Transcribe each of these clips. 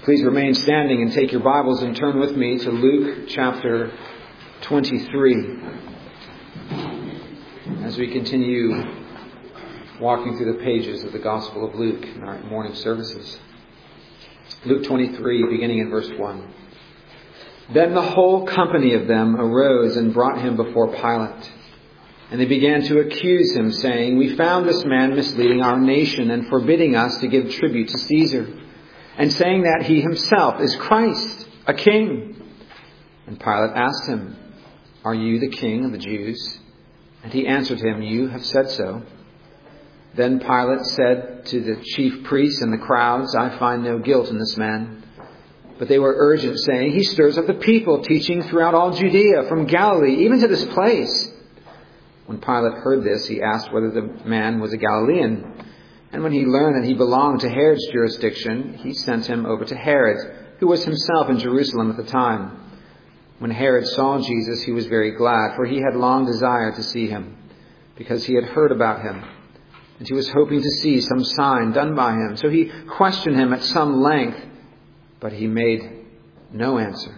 Please remain standing and take your Bibles and turn with me to Luke chapter 23 as we continue walking through the pages of the Gospel of Luke in our morning services. Luke 23, beginning in verse 1. Then the whole company of them arose and brought him before Pilate. And they began to accuse him, saying, "We found this man misleading our nation and forbidding us to give tribute to Caesar, and saying that he himself is Christ, a king." And Pilate asked him, "Are you the king of the Jews?" And he answered him, "You have said so." Then Pilate said to the chief priests and the crowds, "I find no guilt in this man." But they were urgent, saying, "He stirs up the people, teaching throughout all Judea, from Galilee even to this place." When Pilate heard this, he asked whether the man was a Galilean. And when he learned that he belonged to Herod's jurisdiction, he sent him over to Herod, who was himself in Jerusalem at the time. When Herod saw Jesus, he was very glad, for he had long desired to see him, because he had heard about him. And he was hoping to see some sign done by him. So he questioned him at some length, but he made no answer.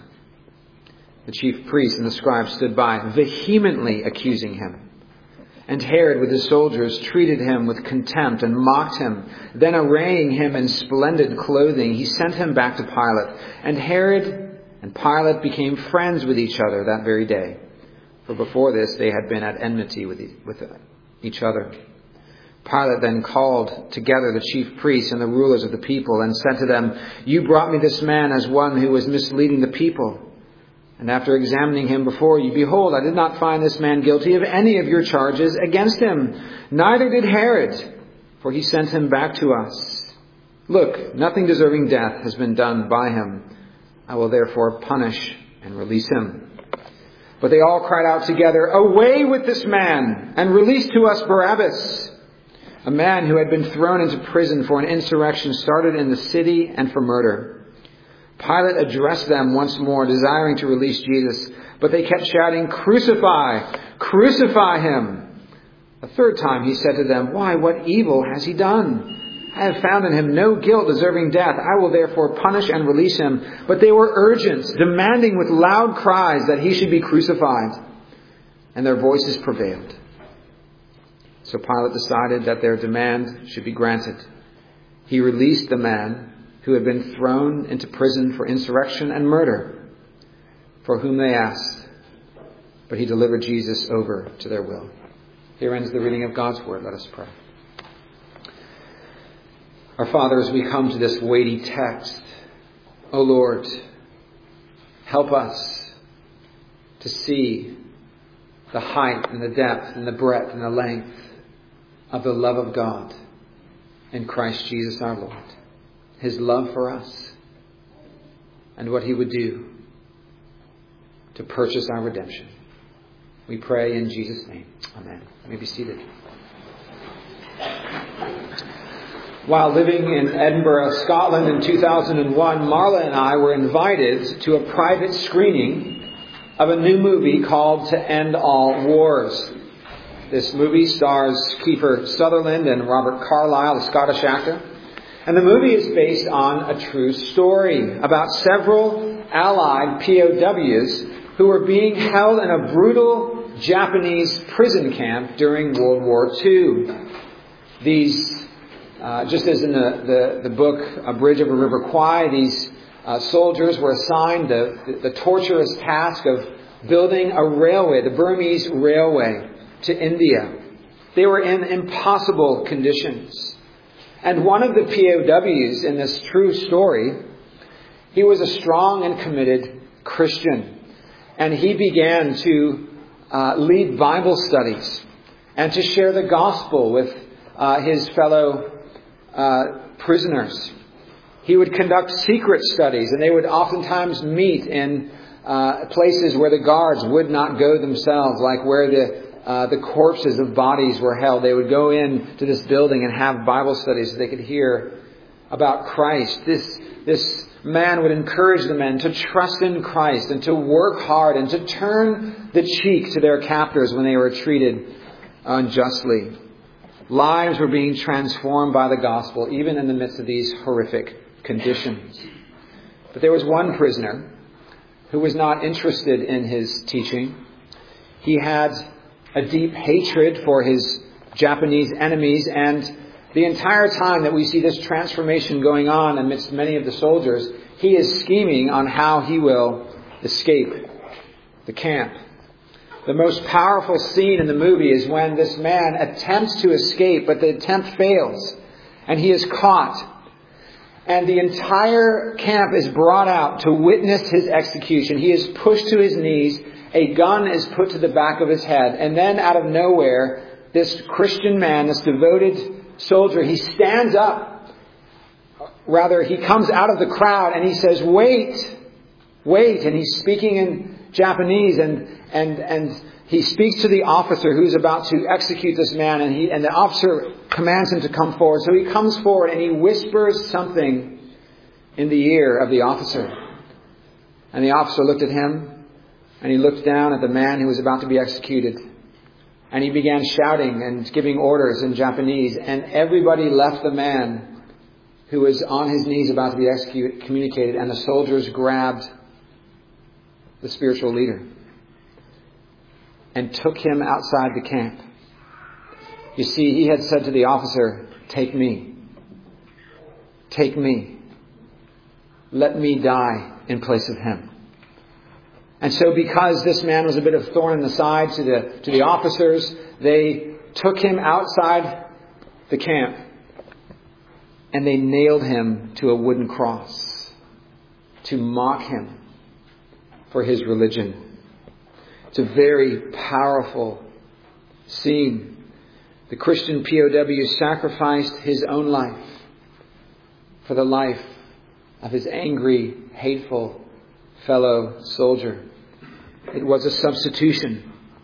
The chief priests and the scribes stood by, vehemently accusing him. And Herod with his soldiers treated him with contempt and mocked him. Then arraying him in splendid clothing, he sent him back to Pilate. And Herod and Pilate became friends with each other that very day. For before this they had been at enmity with each other. Pilate then called together the chief priests and the rulers of the people and said to them, "You brought me this man as one who was misleading the people. And after examining him before you, behold, I did not find this man guilty of any of your charges against him. Neither did Herod, for he sent him back to us. Look, nothing deserving death has been done by him. I will therefore punish and release him." But they all cried out together, "Away with this man, and release to us Barabbas, a man who had been thrown into prison for an insurrection started in the city and for murder." Pilate addressed them once more, desiring to release Jesus, but they kept shouting, "Crucify! Crucify him!" A third time he said to them, "Why, what evil has he done? I have found in him no guilt deserving death. I will therefore punish and release him." But they were urgent, demanding with loud cries that he should be crucified. And their voices prevailed. So Pilate decided that their demand should be granted. He released the man who had been thrown into prison for insurrection and murder, for whom they asked. But he delivered Jesus over to their will. Here ends the reading of God's word. Let us pray. Our Father, as we come to this weighty text, O Lord, help us to see the height and the depth and the breadth and the length of the love of God in Christ Jesus our Lord. His love for us and what he would do to purchase our redemption. We pray in Jesus' name. Amen. You may be seated. While living in Edinburgh, Scotland in 2001, Marla and I were invited to a private screening of a new movie called To End All Wars. This movie stars Kiefer Sutherland and Robert Carlyle, a Scottish actor. And the movie is based on a true story about several Allied POWs who were being held in a brutal Japanese prison camp during World War II. These, just as in the book A Bridge Over River Kwai, these soldiers were assigned the torturous task of building a railway, the Burmese Railway, to India. They were in impossible conditions. And one of the POWs in this true story, he was a strong and committed Christian. And he began to lead Bible studies and to share the gospel with his fellow prisoners. He would conduct secret studies, and they would oftentimes meet in places where the guards would not go themselves, like where the corpses of bodies were held. They would go in to this building and have Bible studies so they could hear about Christ. This man would encourage the men to trust in Christ and to work hard and to turn the cheek to their captors when they were treated unjustly. Lives were being transformed by the gospel, even in the midst of these horrific conditions. But there was one prisoner who was not interested in his teaching. He had a deep hatred for his Japanese enemies, and the entire time that we see this transformation going on amidst many of the soldiers, he is scheming on how he will escape the camp. The most powerful scene in the movie is when this man attempts to escape, but the attempt fails, and he is caught. And the entire camp is brought out to witness his execution. He is pushed to his knees. A gun is put to the back of his head. And then out of nowhere, this Christian man, this devoted soldier, he stands up. Rather, he comes out of the crowd and he says, "Wait, wait." And he's speaking in Japanese, and he speaks to the officer who's about to execute this man, and the officer commands him to come forward. So he comes forward and he whispers something in the ear of the officer. And the officer looked at him, and he looked down at the man who was about to be executed. And he began shouting and giving orders in Japanese, and everybody left the man who was on his knees about to be executed, communicated, and the soldiers grabbed the spiritual leader and took him outside the camp. You see, he had said to the officer, "Take me. Take me. Let me die in place of him." And so because this man was a bit of thorn in the side to the officers, they took him outside the camp and they nailed him to a wooden cross to mock him for his religion. It's a very powerful scene. The Christian POW sacrificed his own life for the life of his angry, hateful fellow soldier. It was a substitution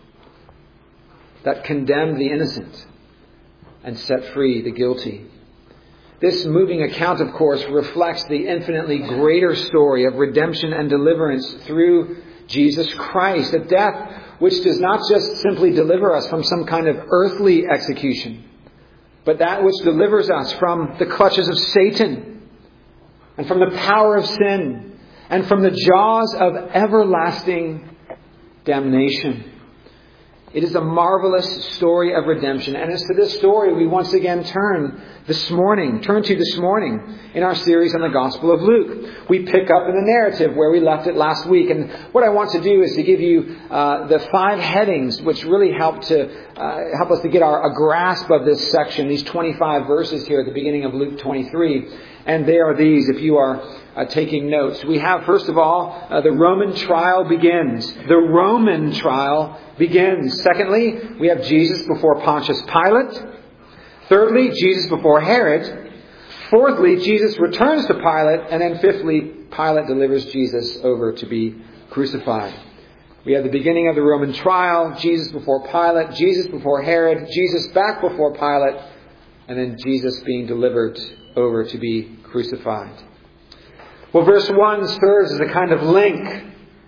that condemned the innocent and set free the guilty. This moving account, of course, reflects the infinitely greater story of redemption and deliverance through Jesus Christ, a death which does not just simply deliver us from some kind of earthly execution, but that which delivers us from the clutches of Satan and from the power of sin and from the jaws of everlasting damnation. It is a marvelous story of redemption. And it's to this story we once again turn to this morning in our series on the Gospel of Luke. We pick up in the narrative where we left it last week. And what I want to do is to give you the 5 headings which really help us to get a grasp of this section, these 25 verses here at the beginning of Luke 23. And they are these, if you are taking notes. We have, first of all, the Roman trial begins. The Roman trial begins. Secondly, we have Jesus before Pontius Pilate. Thirdly, Jesus before Herod. Fourthly, Jesus returns to Pilate. And then fifthly, Pilate delivers Jesus over to be crucified. We have the beginning of the Roman trial, Jesus before Pilate, Jesus before Herod, Jesus back before Pilate, and then Jesus being delivered over to be crucified. Well, verse 1 serves as a kind of link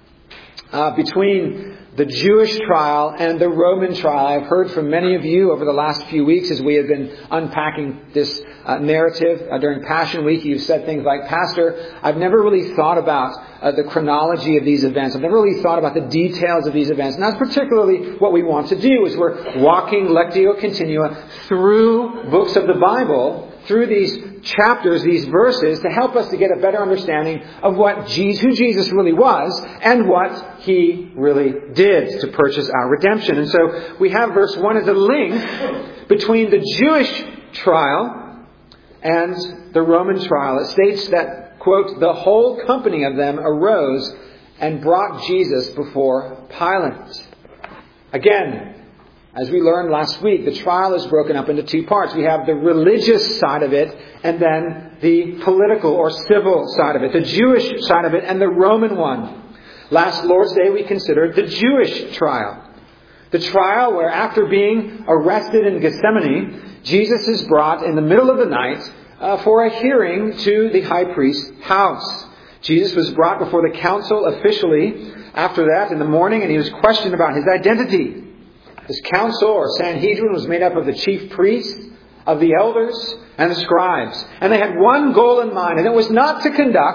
between the Jewish trial and the Roman trial. I've heard from many of you over the last few weeks as we have been unpacking this narrative during Passion Week. You've said things like, "Pastor, I've never really thought about the chronology of these events. I've never really thought about the details of these events." And that's particularly what we want to do, is we're walking Lectio Continua through books of the Bible, through these chapters, these verses, to help us to get a better understanding of who Jesus really was and what He really did to purchase our redemption. And so we have verse 1 as a link between the Jewish trial and the Roman trial. It states that, quote, "the whole company of them arose and brought Jesus before Pilate." Again, as we learned last week, the trial is broken up into 2 parts. We have the religious side of it and then the political or civil side of it, the Jewish side of it and the Roman one. Last Lord's Day we considered the Jewish trial. The trial where, after being arrested in Gethsemane, Jesus is brought in the middle of the night for a hearing to the high priest's house. Jesus was brought before the council officially after that in the morning, and he was questioned about his identity. This council, or Sanhedrin, was made up of the chief priests, of the elders, and the scribes. And they had one goal in mind, and it was not to conduct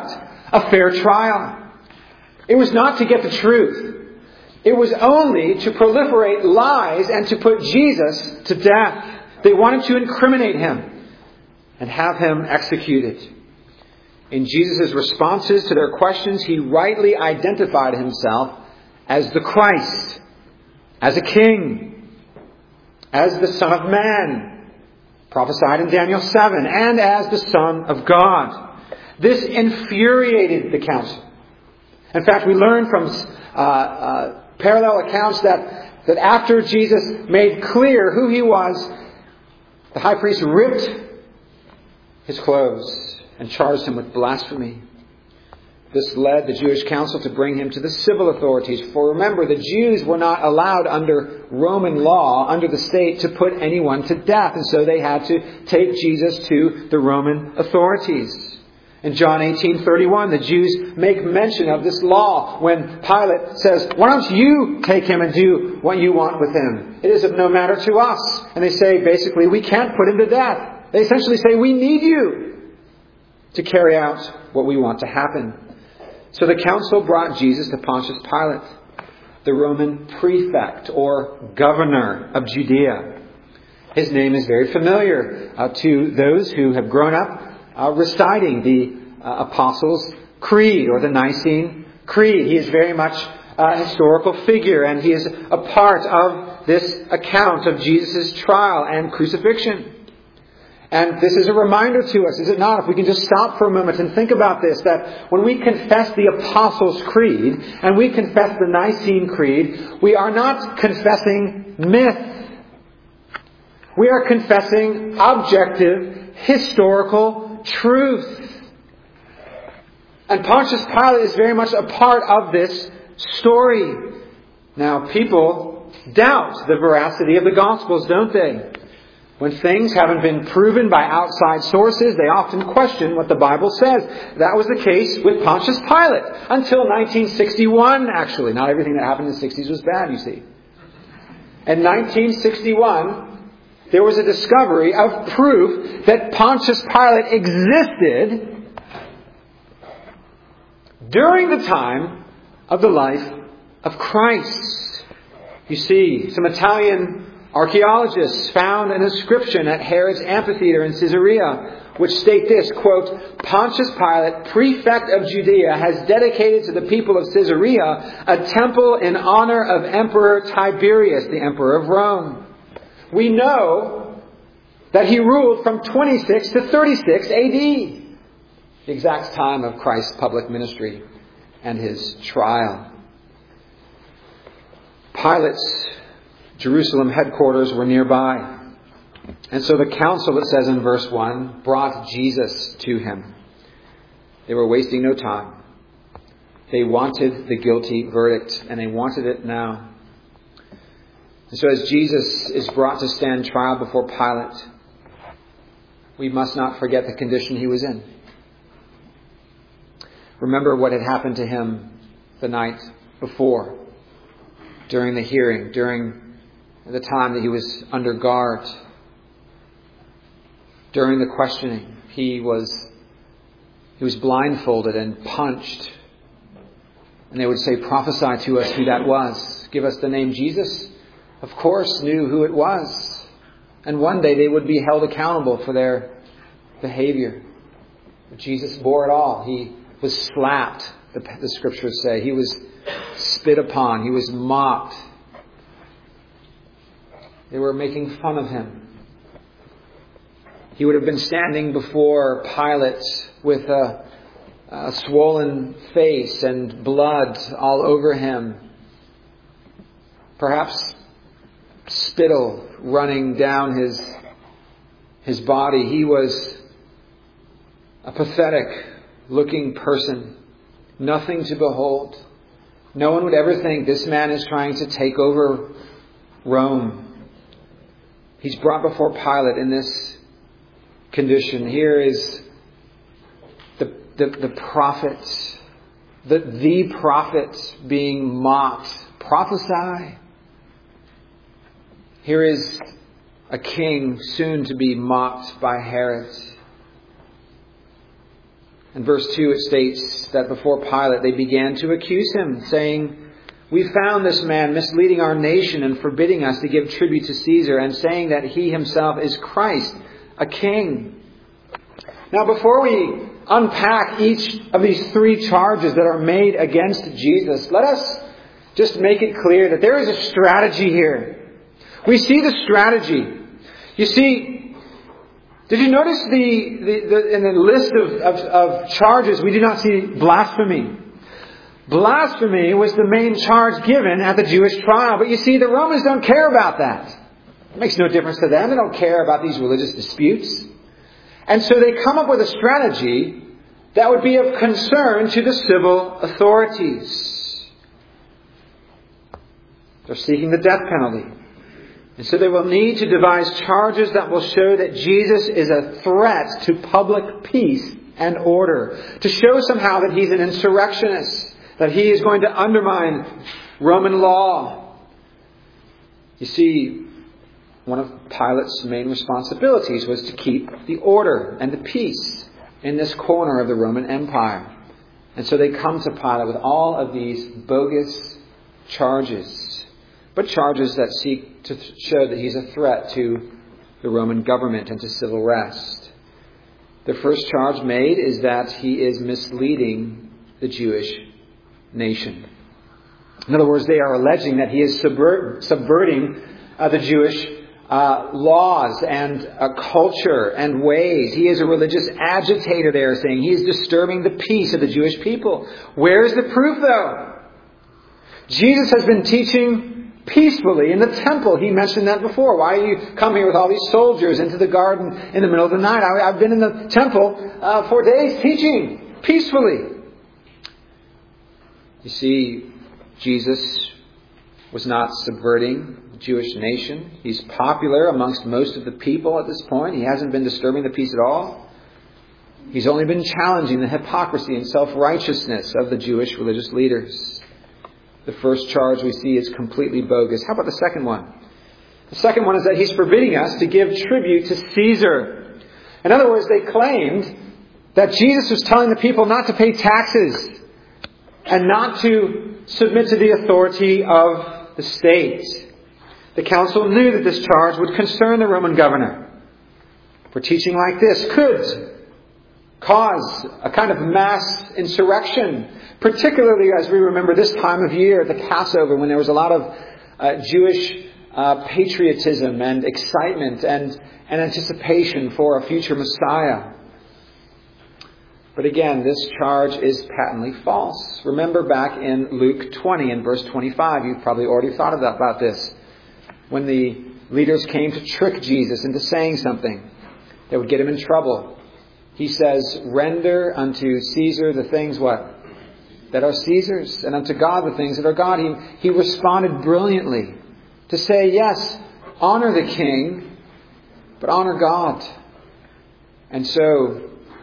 a fair trial. It was not to get the truth. It was only to proliferate lies and to put Jesus to death. They wanted to incriminate him and have him executed. In Jesus' responses to their questions, he rightly identified himself as the Christ, as a king, as the Son of Man, prophesied in Daniel 7, and as the Son of God. This infuriated the council. In fact, we learn from parallel accounts that after Jesus made clear who he was, the high priest ripped his clothes and charged him with blasphemy. This led the Jewish council to bring him to the civil authorities. For remember, the Jews were not allowed under Roman law, under the state, to put anyone to death. And so they had to take Jesus to the Roman authorities. In John 18:31, the Jews make mention of this law when Pilate says, "Why don't you take him and do what you want with him? It is of no matter to us." And they say, basically, we can't put him to death. They essentially say, we need you to carry out what we want to happen. So the council brought Jesus to Pontius Pilate, the Roman prefect or governor of Judea. His name is very familiar to those who have grown up reciting the Apostles' Creed or the Nicene Creed. He is very much a historical figure, and he is a part of this account of Jesus' trial and crucifixion. And this is a reminder to us, is it not? If we can just stop for a moment and think about this, that when we confess the Apostles' Creed and we confess the Nicene Creed, we are not confessing myth. We are confessing objective, historical truth. And Pontius Pilate is very much a part of this story. Now, people doubt the veracity of the Gospels, don't they? When things haven't been proven by outside sources, they often question what the Bible says. That was the case with Pontius Pilate until 1961, actually. Not everything that happened in the 60s was bad, you see. In 1961, there was a discovery of proof that Pontius Pilate existed during the time of the life of Christ. You see, some Italian archaeologists found an inscription at Herod's amphitheater in Caesarea which state this, quote, "Pontius Pilate, prefect of Judea, has dedicated to the people of Caesarea a temple in honor of Emperor Tiberius, the Emperor of Rome. We know that he ruled from 26 to 36 AD, the exact time of Christ's public ministry and his trial." Pilate's Jerusalem headquarters were nearby. And so the council, it says in verse 1, brought Jesus to him. They were wasting no time. They wanted the guilty verdict, and they wanted it now. And so as Jesus is brought to stand trial before Pilate, we must not forget the condition he was in. Remember what had happened to him the night before, during the hearing, during the time that he was under guard. During the questioning, he was blindfolded and punched. And they would say, "Prophesy to us who that was. Give us the name." Jesus, of course, knew who it was. And one day they would be held accountable for their behavior. But Jesus bore it all. He was slapped, the scriptures say. He was spit upon. He was mocked. They were making fun of him. He would have been standing before Pilate with a swollen face and blood all over him. Perhaps spittle running down his body. He was a pathetic looking person. Nothing to behold. No one would ever think this man is trying to take over Rome. He's brought before Pilate in this condition. Here is the prophet, the prophet being mocked. Prophesy. Here is a king soon to be mocked by Herod. In verse 2 it states that before Pilate they began to accuse him, saying, "We found this man misleading our nation and forbidding us to give tribute to Caesar, and saying that he himself is Christ, a king." Now before we unpack each of these three charges that are made against Jesus, let us just make it clear that there is a strategy here. We see the strategy. You see, did you notice in the list of charges, we do not see blasphemy. Blasphemy was the main charge given at the Jewish trial. But you see, the Romans don't care about that. It makes no difference to them. They don't care about these religious disputes. And so they come up with a strategy that would be of concern to the civil authorities. They're seeking the death penalty. And so they will need to devise charges that will show that Jesus is a threat to public peace and order. To show somehow that he's an insurrectionist. That he is going to undermine Roman law. You see, one of Pilate's main responsibilities was to keep the order and the peace in this corner of the Roman Empire. And so they come to Pilate with all of these bogus charges. But charges that seek to show that he's a threat to the Roman government and to civil rest. The first charge made is that he is misleading the Jewish nation. In other words, they are alleging that he is subverting the Jewish laws and culture and ways. He is a religious agitator, they are saying. He is disturbing the peace of the Jewish people. Where is the proof, though? Jesus has been teaching peacefully in the temple. He mentioned that before. Why do you come here with all these soldiers into the garden in the middle of the night? I've been in the temple for days teaching peacefully. You see, Jesus was not subverting the Jewish nation. He's popular amongst most of the people at this point. He hasn't been disturbing the peace at all. He's only been challenging the hypocrisy and self-righteousness of the Jewish religious leaders. The first charge we see is completely bogus. How about the second one? The second one is that he's forbidding us to give tribute to Caesar. In other words, they claimed that Jesus was telling the people not to pay taxes and not to submit to the authority of the state. The council knew that this charge would concern the Roman governor. For teaching like this could cause a kind of mass insurrection, particularly as we remember this time of year, the Passover, when there was a lot of Jewish patriotism and excitement and anticipation for a future Messiah. But again, this charge is patently false. Remember back in Luke 20 and verse 25, you've probably already thought about this. When the leaders came to trick Jesus into saying something that would get him in trouble. He says, "Render unto Caesar the things," what? "That are Caesar's, and unto God the things that are God." He responded brilliantly to say, yes, honor the king, but honor God. And so,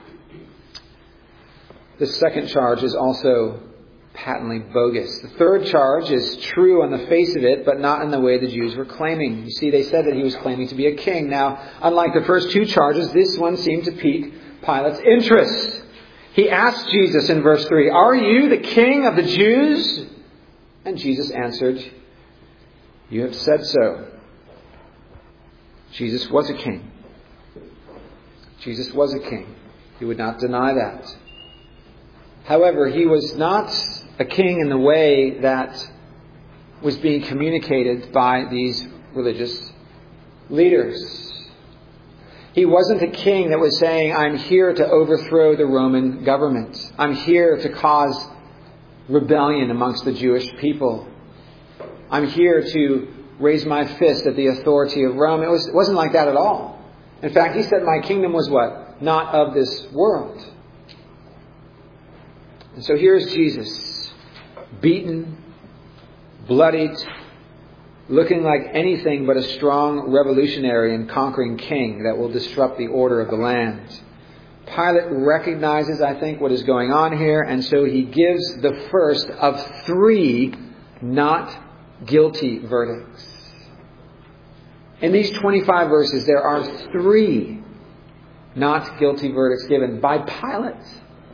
the second charge is also patently bogus. The third charge is true on the face of it, but not in the way the Jews were claiming. You see, they said that he was claiming to be a king. Now, unlike the first two charges, this one seemed to pique Pilate's interest. He asked Jesus in verse 3, "Are you the king of the Jews?" And Jesus answered, "You have said so." Jesus was a king. Jesus was a king. He would not deny that. However, he was not a king in the way that was being communicated by these religious leaders. He wasn't a king that was saying, "I'm here to overthrow the Roman government. I'm here to cause rebellion amongst the Jewish people. I'm here to raise my fist at the authority of Rome." It wasn't like that at all. In fact, he said, "My kingdom was" what? "Not of this world." And so here's Jesus, beaten, bloodied, looking like anything but a strong revolutionary and conquering king that will disrupt the order of the land. Pilate recognizes, I think, what is going on here, and so he gives the first of 3 not guilty verdicts. In these 25 verses, there are 3 not guilty verdicts given by Pilate.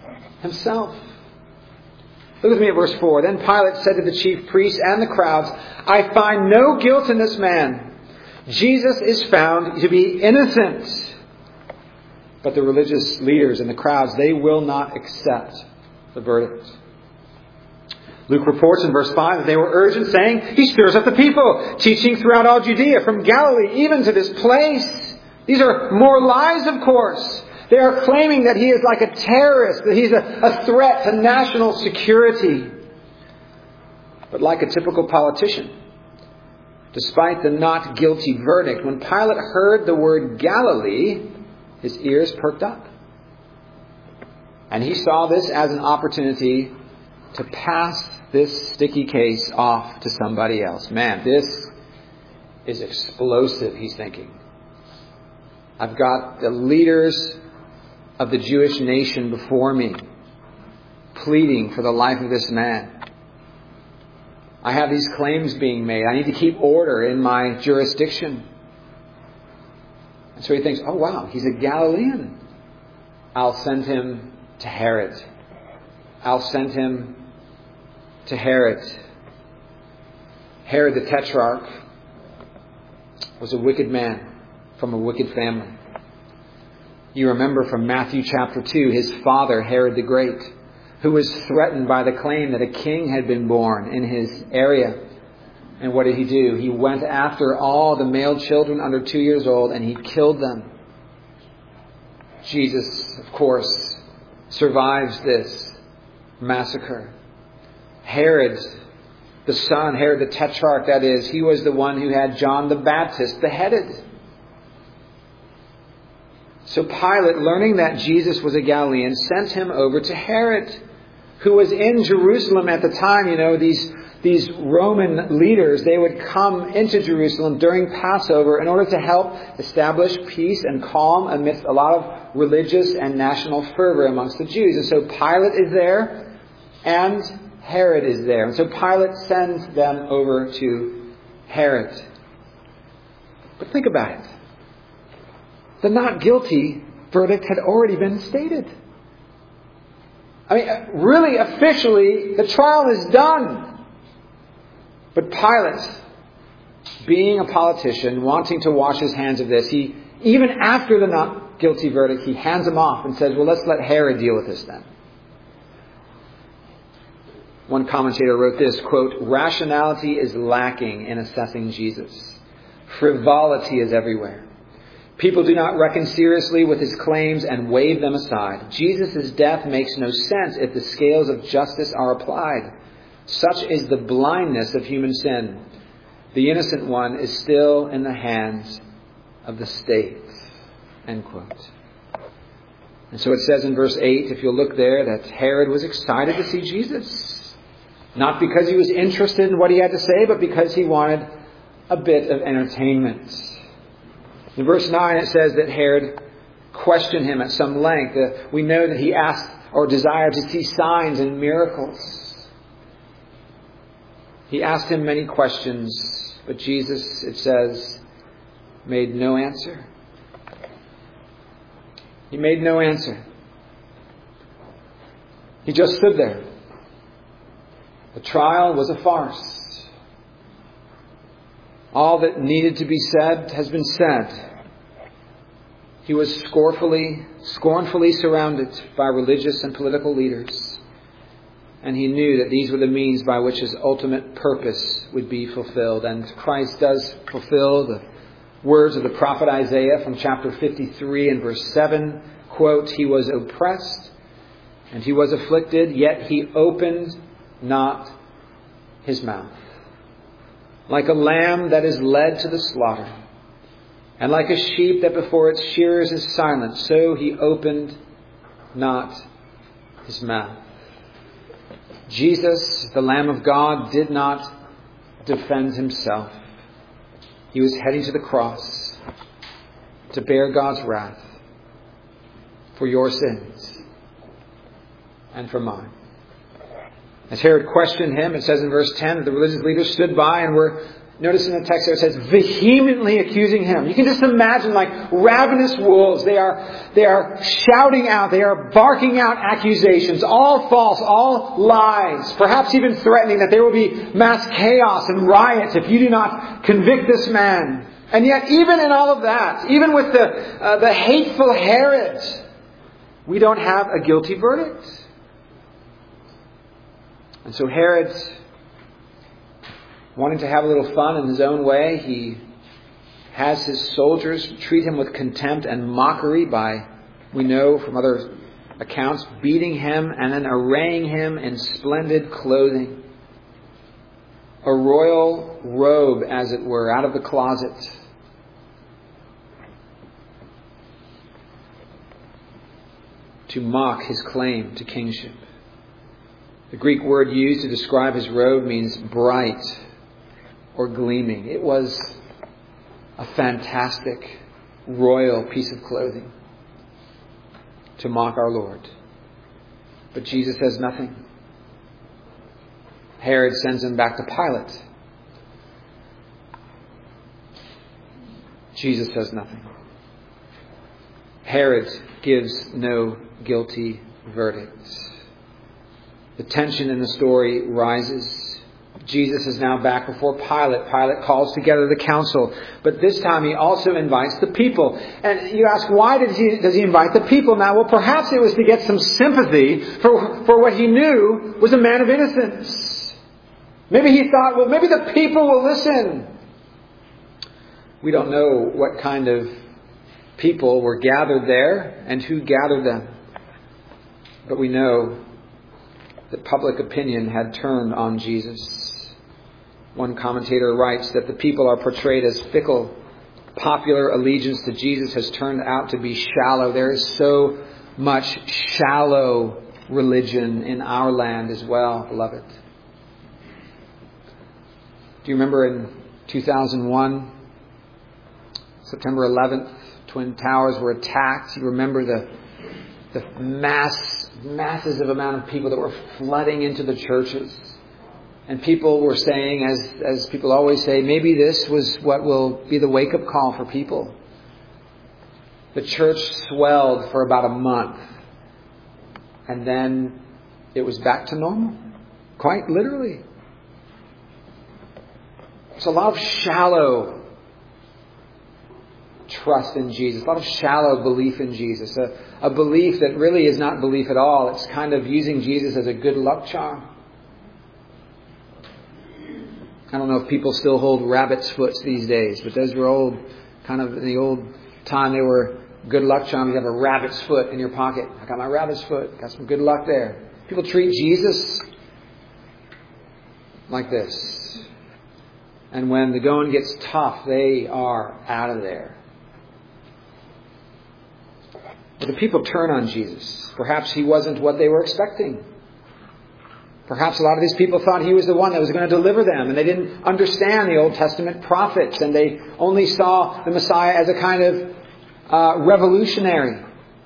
himself. Look with me at verse 4. Then Pilate said to the chief priests and the crowds, I find no guilt in this man. Jesus is found to be innocent. But the religious leaders and the crowds, they will not accept the verdict. Luke reports in verse 5 that they were urgent, saying, He stirs up the people, teaching throughout all Judea, from Galilee even to this place. These are more lies, of course. They are claiming that he is like a terrorist, that he's a threat to national security. But like a typical politician, despite the not guilty verdict, when Pilate heard the word Galilee, his ears perked up. And he saw this as an opportunity to pass this sticky case off to somebody else. Man, this is explosive, he's thinking. I've got the leaders of the Jewish nation before me, pleading for the life of this man. I have these claims being made. I need to keep order in my jurisdiction. And so he thinks, oh wow, he's a Galilean. I'll send him to Herod. I'll send him to Herod. Herod the Tetrarch was a wicked man from a wicked family. You remember from Matthew chapter 2, his father, Herod the Great, who was threatened by the claim that a king had been born in his area. And what did he do? He went after all the male children under 2 years old and he killed them. Jesus, of course, survives this massacre. Herod, the son, Herod the Tetrarch, that is, he was the one who had John the Baptist beheaded. So Pilate, learning that Jesus was a Galilean, sent him over to Herod, who was in Jerusalem at the time. You know, these Roman leaders, they would come into Jerusalem during Passover in order to help establish peace and calm amidst a lot of religious and national fervor amongst the Jews. And so Pilate is there and Herod is there. And so Pilate sends them over to Herod. But think about it. The not guilty verdict had already been stated. I mean, really, officially, the trial is done. But Pilate, being a politician, wanting to wash his hands of this, he, even after the not guilty verdict, he hands him off and says, well, let's let Herod deal with this then. One commentator wrote this, quote, rationality is lacking in assessing Jesus. Frivolity is everywhere. People do not reckon seriously with his claims and wave them aside. Jesus' death makes no sense if the scales of justice are applied. Such is the blindness of human sin. The innocent one is still in the hands of the state. End quote. And so it says in verse 8, if you'll look there, that Herod was excited to see Jesus. Not because he was interested in what he had to say, but because he wanted a bit of entertainment. In verse 9 it says that Herod questioned him at some length. We know that he asked or desired to see signs and miracles. He asked him many questions, but Jesus, it says, made no answer. He made no answer. He just stood there. The trial was a farce. All that needed to be said has been said. He was scornfully surrounded by religious and political leaders. And he knew that these were the means by which his ultimate purpose would be fulfilled. And Christ does fulfill the words of the prophet Isaiah from chapter 53 and verse 7. Quote, he was oppressed and he was afflicted, yet he opened not his mouth. Like a lamb that is led to the slaughter, and like a sheep that before its shearers is silent, so he opened not his mouth. Jesus, the Lamb of God, did not defend himself. He was heading to the cross to bear God's wrath for your sins and for mine. As Herod questioned him, it says in verse 10 that the religious leaders stood by and were Notice in the text there it says, vehemently accusing him. You can just imagine like ravenous wolves. They are shouting out. They are barking out accusations. All false, all lies. Perhaps even threatening that there will be mass chaos and riots if you do not convict this man. And yet even in all of that, even with the hateful Herod, we don't have a guilty verdict. And so Herod, wanting to have a little fun in his own way, he has his soldiers treat him with contempt and mockery by, we know from other accounts, beating him and then arraying him in splendid clothing. A royal robe, as it were, out of the closet. To mock his claim to kingship. The Greek word used to describe his robe means bright or gleaming. It was a fantastic, royal piece of clothing to mock our Lord. But Jesus says nothing. Herod sends him back to Pilate. Jesus says nothing. Herod gives no guilty verdict. The tension in the story rises. Jesus is now back before Pilate. Pilate calls together the council. But this time he also invites the people. And you ask, why does he invite the people now? Well, perhaps it was to get some sympathy for what he knew was a man of innocence. Maybe he thought, well, maybe the people will listen. We don't know what kind of people were gathered there and who gathered them. But we know that public opinion had turned on Jesus. One commentator writes that the people are portrayed as fickle. Popular allegiance to Jesus has turned out to be shallow. There is so much shallow religion in our land as well, beloved. Do you remember in 2001, September 11th, Twin Towers were attacked? You remember the massive amount of people that were flooding into the churches. And people were saying, as people always say, maybe this was what will be the wake-up call for people. The church swelled for about a month. And then it was back to normal. Quite literally. It's a lot of shallow trust in Jesus, a lot of shallow belief in Jesus, a belief that really is not belief at all. It's kind of using Jesus as a good luck charm. I don't know if people still hold rabbit's foots these days, but those were old, kind of in the old time, they were good luck charms. You have a rabbit's foot in your pocket. I got my rabbit's foot, got some good luck there. People treat Jesus like this. And when the going gets tough, they are out of there. But the people turn on Jesus. Perhaps he wasn't what they were expecting. Perhaps a lot of these people thought he was the one that was going to deliver them, and they didn't understand the Old Testament prophets, and they only saw the Messiah as a kind of revolutionary.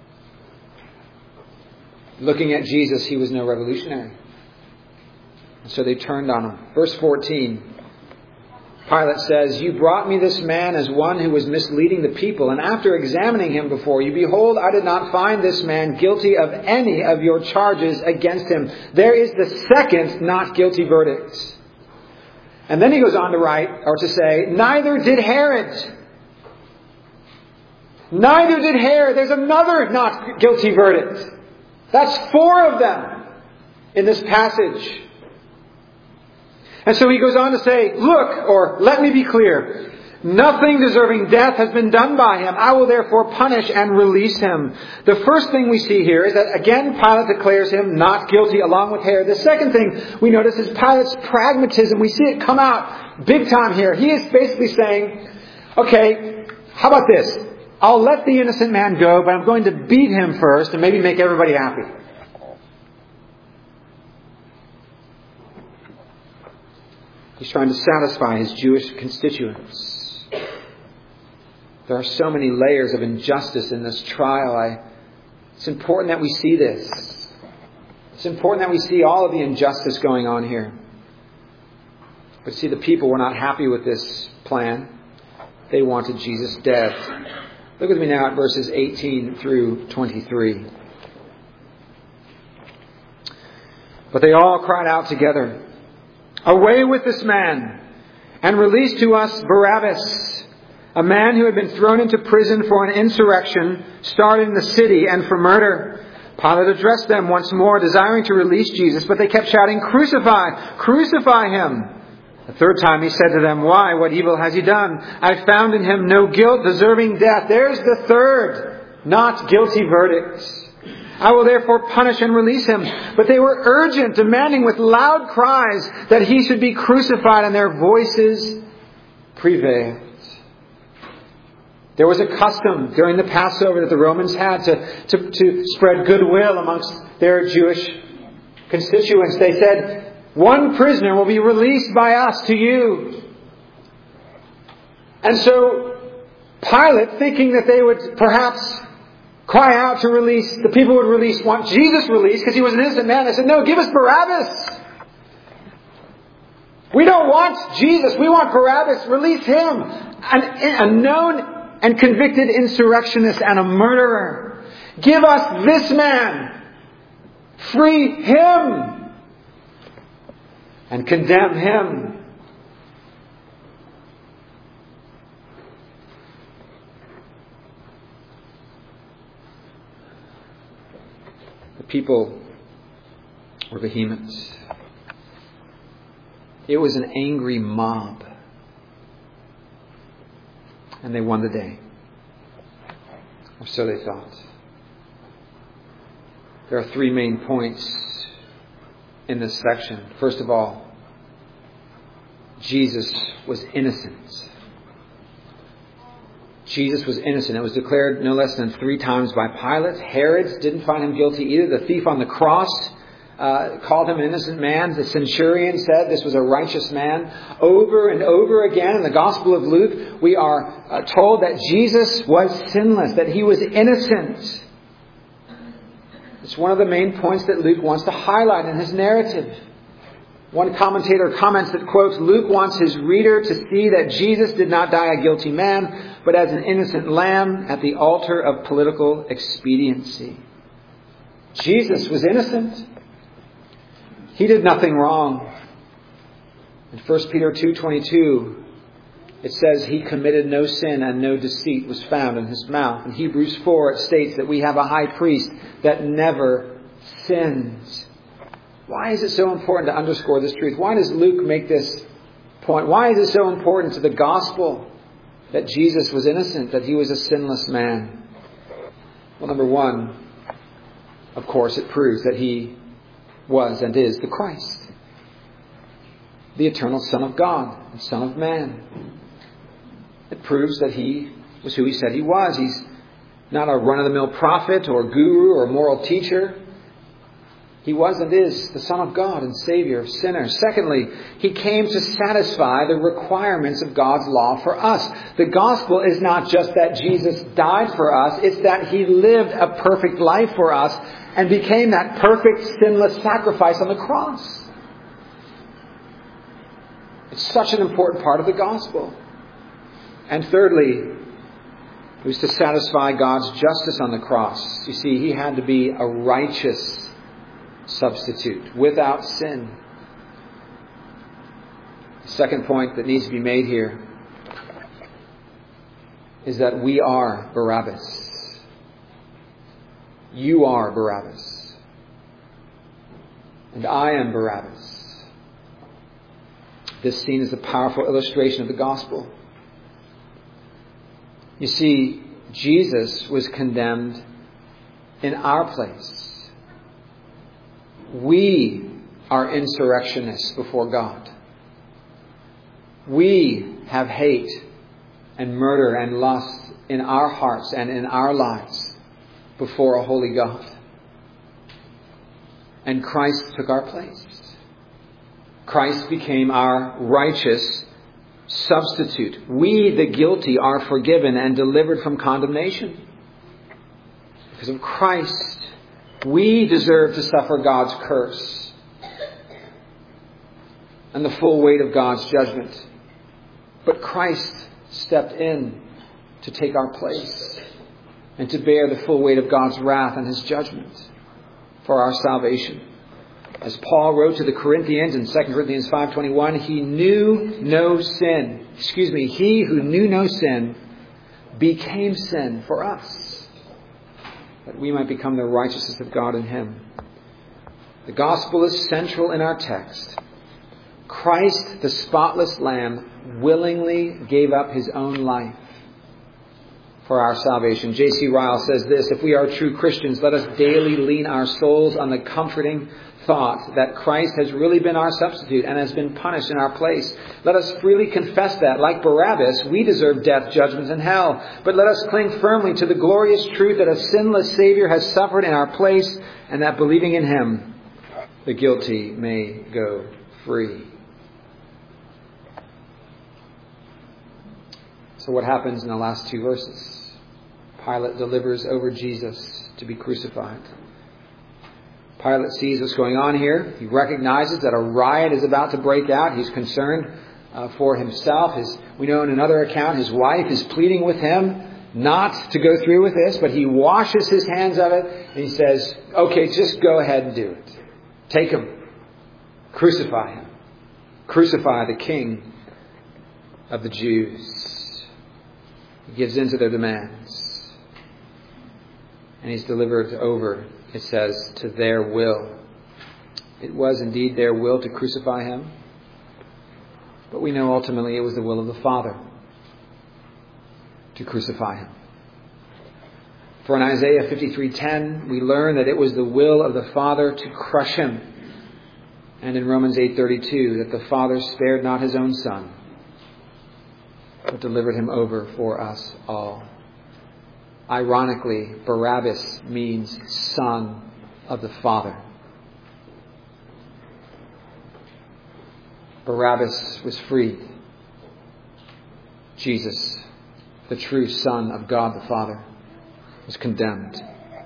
Looking at Jesus, he was no revolutionary. And so they turned on him. Verse 14. Pilate says, "You brought me this man as one who was misleading the people, and after examining him before you, behold, I did not find this man guilty of any of your charges against him." There is the second not guilty verdict. And then he goes on to write, or to say, neither did Herod. Neither did Herod. There's another not guilty verdict. That's 4 of them in this passage. And so he goes on to say, look, or let me be clear, nothing deserving death has been done by him. I will therefore punish and release him. The first thing we see here is that again Pilate declares him not guilty along with Herod. The second thing we notice is Pilate's pragmatism. We see it come out big time here. He is basically saying, okay, how about this? I'll let the innocent man go, but I'm going to beat him first and maybe make everybody happy. He's trying to satisfy his Jewish constituents. There are so many layers of injustice in this trial. It's important that we see this. It's important that we see all of the injustice going on here. But see, the people were not happy with this plan. They wanted Jesus dead. Look with me now at verses 18 through 23. But they all cried out together, "Away with this man, and release to us Barabbas, a man who had been thrown into prison for an insurrection started in the city and for murder." Pilate addressed them once more, desiring to release Jesus, but they kept shouting, "Crucify! Crucify him!" The third time he said to them, "Why? What evil has he done? I found in him no guilt deserving death." There's the third not guilty verdict. "I will therefore punish and release him." But they were urgent, demanding with loud cries that he should be crucified, and their voices prevailed. There was a custom during the Passover that the Romans had to spread goodwill amongst their Jewish constituents. They said, "One prisoner will be released by us to you." And so Pilate, thinking that they would perhaps cry out to release, the people would want Jesus released because he was an innocent man. They said, "No, give us Barabbas. We don't want Jesus. We want Barabbas. Release him." A known and convicted insurrectionist and a murderer. "Give us this man. Free him. And condemn him." The people were vehement. It was an angry mob. And they won the day. Or so they thought. There are three main points in this section. First of all, Jesus was innocent. Jesus was innocent. It was declared no less than 3 times by Pilate. Herod didn't find him guilty either. The thief on the cross called him an innocent man. The centurion said this was a righteous man. Over and over again in the Gospel of Luke, we are told that Jesus was sinless, that he was innocent. It's one of the main points that Luke wants to highlight in his narrative. One commentator comments that, quotes, "Luke wants his reader to see that Jesus did not die a guilty man, but as an innocent lamb at the altar of political expediency." Jesus was innocent. He did nothing wrong. In 1 Peter 2:22, it says he committed no sin and no deceit was found in his mouth. In Hebrews 4, it states that we have a high priest that never sins. Why is it so important to underscore this truth? Why does Luke make this point? Why is it so important to the gospel that Jesus was innocent, that he was a sinless man? Well, number one, of course, it proves that he was and is the Christ, the eternal Son of God and Son of Man. It proves that he was who he said he was. He's not a run-of-the-mill prophet or guru or moral teacher. He was and is the Son of God and Savior of sinners. Secondly, he came to satisfy the requirements of God's law for us. The gospel is not just that Jesus died for us. It's that he lived a perfect life for us and became that perfect, sinless sacrifice on the cross. It's such an important part of the gospel. And thirdly, it was to satisfy God's justice on the cross. You see, he had to be a righteous substitute, without sin. The second point that needs to be made here is that we are Barabbas. You are Barabbas. And I am Barabbas. This scene is a powerful illustration of the gospel. You see, Jesus was condemned in our place. We are insurrectionists before God. We have hate and murder and lust in our hearts and in our lives before a holy God. And Christ took our place. Christ became our righteous substitute. We, the guilty, are forgiven and delivered from condemnation. Because of Christ, we deserve to suffer God's curse. and the full weight of God's judgment. But Christ stepped in to take our place and to bear the full weight of God's wrath and His judgment for our salvation. As Paul wrote to the Corinthians in 2 Corinthians 5:21, he who knew no sin became sin for us, that we might become the righteousness of God in Him. The gospel is central in our text. Christ, the spotless Lamb, willingly gave up His own life for our salvation. J.C. Ryle says this: if we are true Christians, let us daily lean our souls on the comforting thought that Christ has really been our substitute and has been punished in our place. Let us freely confess that, like Barabbas, we deserve death, judgment, and hell. But let us cling firmly to the glorious truth that a sinless Savior has suffered in our place, and that believing in Him, the guilty may go free. So what happens in the last two verses? Pilate delivers over Jesus to be crucified. Pilate sees what's going on here. He recognizes that a riot is about to break out. He's concerned for himself. We know in another account, his wife is pleading with him not to go through with this, but he washes his hands of it and he says, okay, just go ahead and do it. Take him. Crucify him. Crucify the King of the Jews. He gives in to their demands. And he's delivered over, it says, to their will. It was indeed their will to crucify him. But we know ultimately it was the will of the Father to crucify him. For in Isaiah 53:10, we learn that it was the will of the Father to crush him. And in Romans 8:32, that the Father spared not His own Son, but delivered Him over for us all. Ironically, Barabbas means son of the Father. Barabbas was freed. Jesus, the true Son of God the Father, was condemned.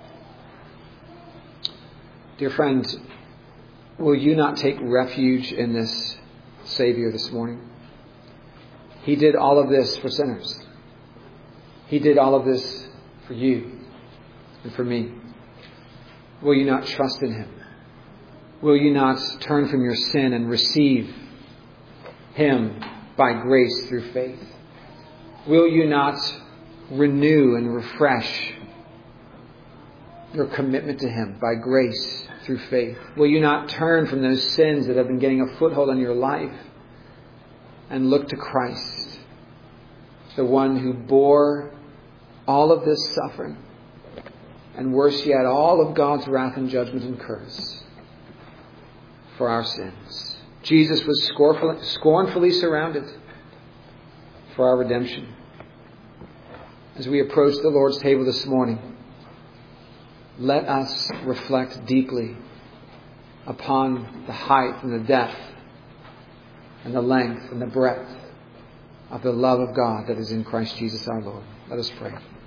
Dear friend, will you not take refuge in this Savior this morning? He did all of this for sinners. He did all of this for you and for me. Will you not trust in Him? Will you not turn from your sin and receive Him by grace through faith? Will you not renew and refresh your commitment to Him by grace through faith? Will you not turn from those sins that have been getting a foothold in your life and look to Christ, the one who bore all of this suffering, and worse yet, all of God's wrath and judgment and curse for our sins? Jesus was scornfully surrounded for our redemption. As we approach the Lord's table this morning, let us reflect deeply upon the height and the depth and the length and the breadth of the love of God that is in Christ Jesus our Lord. Let us pray.